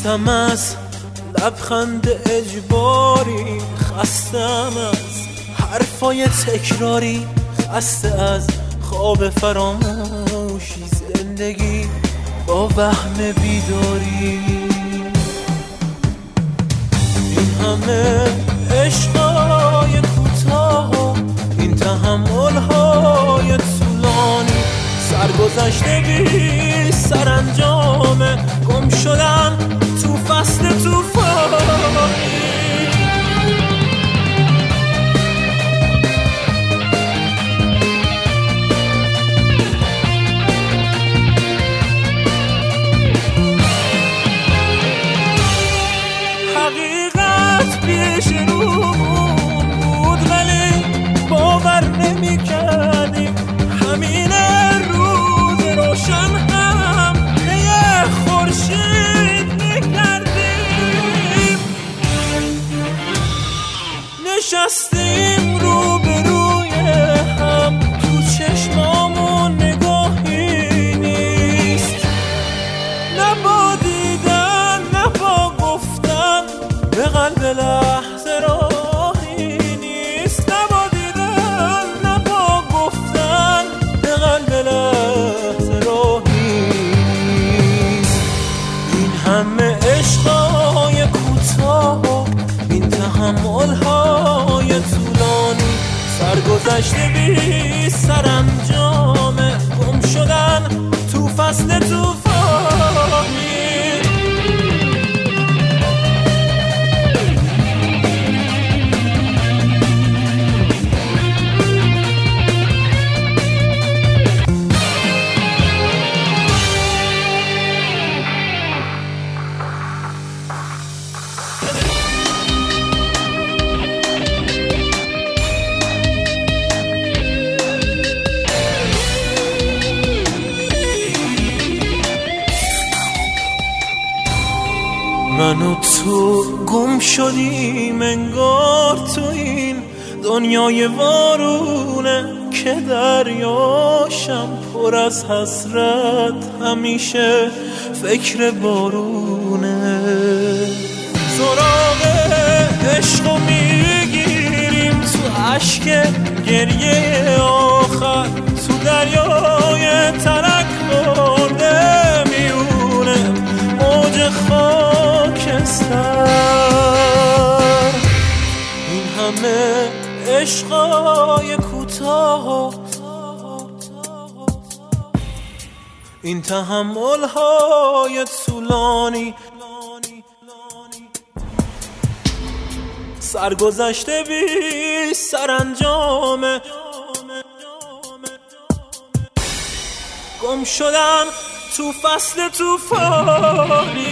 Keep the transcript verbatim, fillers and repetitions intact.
خستم از لبخند اجباری، خستم از حرفای تکراری، خسته از خواب فراموشی، زندگی با وهم بیداری. این همه عشقای کوتاه، این تحمل‌های طولانی، سرگذشته بی سرانجامه، گم شدن تو فصل طوفانی. حقیقت پیش رومون بود ولی باور نمی کردیم، همین روز روشن هم یه خورشید میکردیم. نشستیم رو به روی هم، تو چشمامون نگاهی نیست، نه با دیدن نه با گفتن به قلب لحظه راهی نیست، نه با دیدن نه با گفتن به قلب لحظه راهی نیست. این همه عشقای کوتاه، این تحمل‌های طولانی، سرگذشته بی سرانجامه، گم شدن تو فصل طوفانی. من و تو گم شدیم انگار تو این دنیای وارونه، که دریاشم پر از حسرت، همیشه فکر بارونه. سراغ عشقو میگیریم تو اشک گریه آخر، تو دریای ترک برده میونه موج خاکستر. این همه عشقای کوتاه، این تحمل‌های طولانی، سرگذشته بی سرانجامه، گم شدن تو فصل طوفانی.